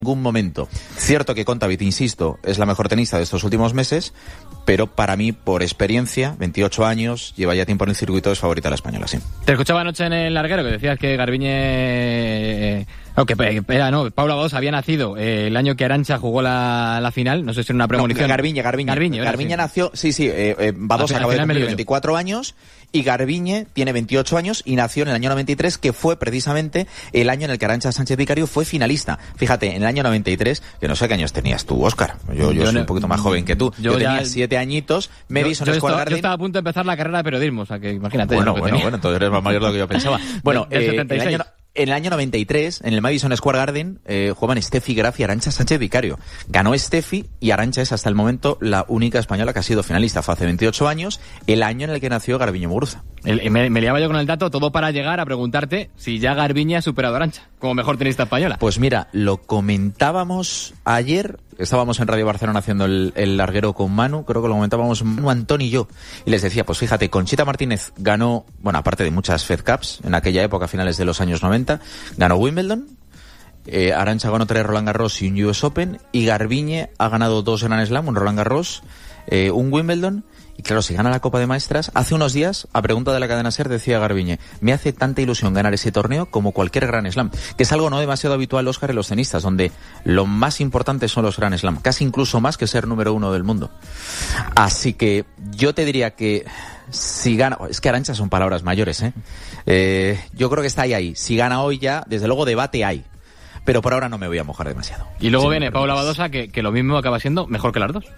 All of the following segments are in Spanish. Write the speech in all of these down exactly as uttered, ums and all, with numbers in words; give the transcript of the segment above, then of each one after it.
ningún momento. Cierto que Kontaveit, insisto, es la mejor tenista de estos últimos meses, pero para mí, por experiencia, veintiocho años, lleva ya tiempo en el circuito, es favorita la española, sí. Te escuchaba anoche en el larguero que decías que Garbiñe... No, que era, no, Paula Badosa había nacido eh, el año que Arantxa jugó la, la final, no sé si era una premonición. No, Garbiñe, Garbiñe. Garbiñe, Garbiñe sí. nació, sí, sí, eh, eh, Badosa acaba de cumplir veinticuatro años y Garbiñe tiene veintiocho años y nació en el año noventa y tres, que fue precisamente el año en el que Arantxa Sánchez Vicario fue finalista. Fíjate, en el año noventa y tres, que no sé qué años tenías tú, Óscar. Yo, yo, yo soy no, un poquito más joven que tú. Yo, yo tenía ya, siete añitos, Madison yo, yo Square estaba, Garden. Yo estaba a punto de empezar la carrera de periodismo, o sea que imagínate. Bueno, lo que bueno, tenía. bueno, entonces eres más mayor de lo que yo pensaba. Bueno, el eh, setenta y seis. El año, En el año noventa y tres, en el Madison Square Garden, eh, jugaban Steffi Graf y Arantxa Sánchez Vicario. Ganó Steffi y Arantxa es hasta el momento la única española que ha sido finalista. Fue hace veintiocho años, el año en el que nació Garbiñe Muguruza. El, me, me liaba yo con el dato, todo para llegar a preguntarte si ya Garbiñe ha superado a Arantxa como mejor tenista española. Pues mira, lo comentábamos ayer, estábamos en Radio Barcelona haciendo el, el larguero con Manu, creo que lo comentábamos Manu, Antón y yo, y les decía, pues fíjate, Conchita Martínez ganó, bueno, aparte de muchas Fed Cups, en aquella época, a finales de los años noventa, ganó Wimbledon, eh, Arantxa ganó tres Roland Garros y un U S Open, y Garbiñe ha ganado dos Grand Slam, un Roland Garros, eh, un Wimbledon. Y claro, si gana la Copa de Maestras, hace unos días, a pregunta de la cadena SER, decía Garbiñe, me hace tanta ilusión ganar ese torneo como cualquier Grand Slam, que es algo no demasiado habitual, Óscar, en los tenistas, donde lo más importante son los Grand Slam, casi incluso más que ser número uno del mundo. Así que yo te diría que si gana, es que Arantxa son palabras mayores, ¿eh? eh yo creo que está ahí, ahí. Si gana hoy ya, desde luego debate hay. Pero por ahora no me voy a mojar demasiado. Y luego sí, viene Paula Badosa, que, que lo mismo acaba siendo mejor que las dos.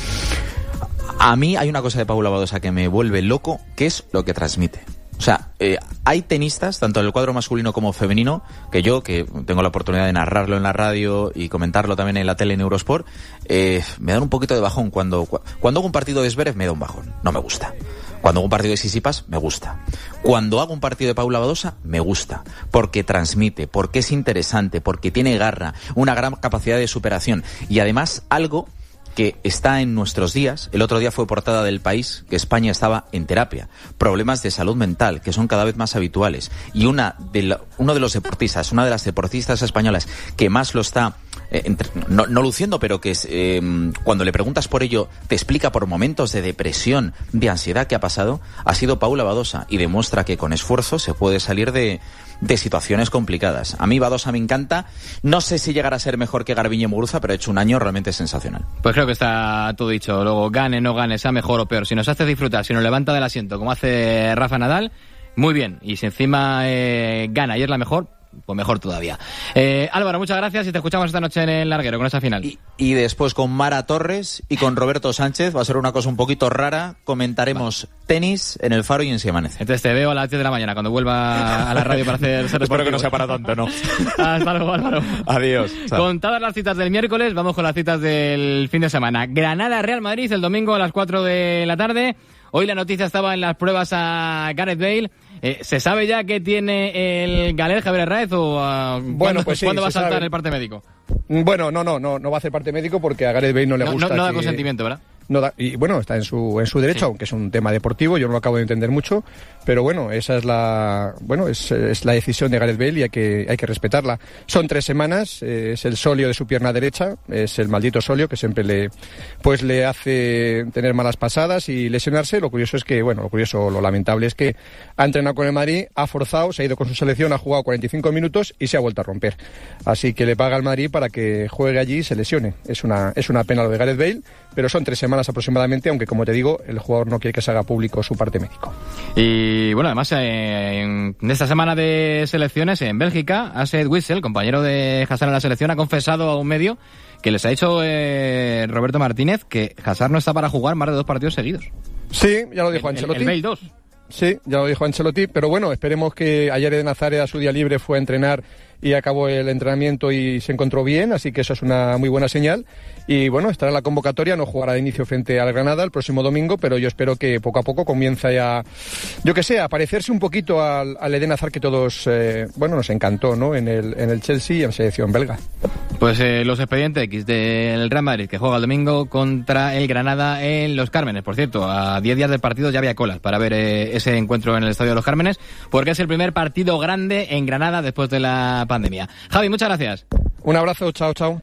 A mí hay una cosa de Paula Badosa que me vuelve loco, que es lo que transmite. O sea, eh, hay tenistas, tanto en el cuadro masculino como femenino, que yo, que tengo la oportunidad de narrarlo en la radio y comentarlo también en la tele en Eurosport, eh, me dan un poquito de bajón. Cuando, cuando hago un partido de Zverev me da un bajón, no me gusta. Cuando hago un partido de Tsitsipas, me gusta. Cuando hago un partido de Paula Badosa, me gusta. Porque transmite, porque es interesante, porque tiene garra, una gran capacidad de superación. Y además, algo que está en nuestros días. El otro día fue portada del País que España estaba en terapia. Problemas de salud mental que son cada vez más habituales. Y una de la, uno de los deportistas, una de las deportistas españolas que más lo está, eh, entre, no, no luciendo, pero que es, eh, cuando le preguntas por ello, te explica por momentos de depresión, de ansiedad que ha pasado, ha sido Paula Badosa. Y demuestra que con esfuerzo se puede salir de... de situaciones complicadas. A mí Badosa me encanta. No sé si llegará a ser mejor que Garbiñe Muguruza, pero ha hecho un año realmente sensacional. Pues creo que está todo dicho. Luego, gane, no gane, sea mejor o peor. Si nos hace disfrutar, si nos levanta del asiento, como hace Rafa Nadal, muy bien. Y si encima eh, gana y es la mejor, pues mejor todavía. Eh, Álvaro, muchas gracias y te escuchamos esta noche en el larguero con esa final. Y, y después con Mara Torres y con Roberto Sánchez va a ser una cosa un poquito rara. Comentaremos Va. tenis en el Faro y en Si Amanece. Entonces te veo a las diez de la mañana cuando vuelva a la radio para hacer... Espero que no sea para tanto, ¿no? Hasta luego, Álvaro. Adiós. Chao. Con todas las citas del miércoles, vamos con las citas del fin de semana. Granada-Real Madrid el domingo a las cuatro de la tarde. Hoy la noticia estaba en las pruebas a Gareth Bale. Eh, ¿Se sabe ya qué tiene el galés Javier Herráez o uh, bueno, ¿cuándo, pues sí, ¿cuándo va a saltar sabe. el parte médico? Bueno, no, no, no, no va a hacer parte médico porque a Gareth Bale no le no, gusta. No, no da que... consentimiento, ¿verdad? No da, y bueno, está en su en su derecho, sí. Aunque es un tema deportivo, yo no lo acabo de entender mucho, pero bueno, esa es la bueno es, es la decisión de Gareth Bale y hay que hay que respetarla. Son tres semanas, eh, es el solio de su pierna derecha, es el maldito solio que siempre le pues le hace tener malas pasadas y lesionarse. Lo curioso es que bueno, lo curioso, lo lamentable es que ha entrenado con el Madrid, ha forzado, se ha ido con su selección, ha jugado cuarenta y cinco minutos y se ha vuelto a romper. Así que le paga al Madrid para que juegue allí y se lesione. Es una es una pena lo de Gareth Bale, pero son tres semanas aproximadamente, aunque como te digo, el jugador no quiere que se haga público su parte médico. Y bueno, además eh, en esta semana de selecciones en Bélgica, Asset Witsel, compañero de Hazard en la selección, ha confesado a un medio que les ha hecho eh, Roberto Martínez que Hazard no está para jugar más de dos partidos seguidos. Sí, ya lo dijo el, Ancelotti. El, el Bale dos. Sí, ya lo dijo Ancelotti, pero bueno, esperemos que ayer de Nazaret a su día libre fue a entrenar y acabó el entrenamiento y se encontró bien, así que eso es una muy buena señal. Y bueno, estará en la convocatoria, no jugará de inicio frente al Granada el próximo domingo, pero yo espero que poco a poco comience a, yo que sé, a parecerse un poquito al, al Eden Hazard que todos, eh, bueno, nos encantó, ¿no? En el, en el Chelsea y en selección belga. Pues eh, los expedientes X del Real Madrid, que juega el domingo contra el Granada en Los Cármenes. Por cierto, a diez días del partido ya había colas para ver eh, ese encuentro en el Estadio de Los Cármenes, porque es el primer partido grande en Granada después de la pandemia. Javi, muchas gracias. Un abrazo, chao, chao.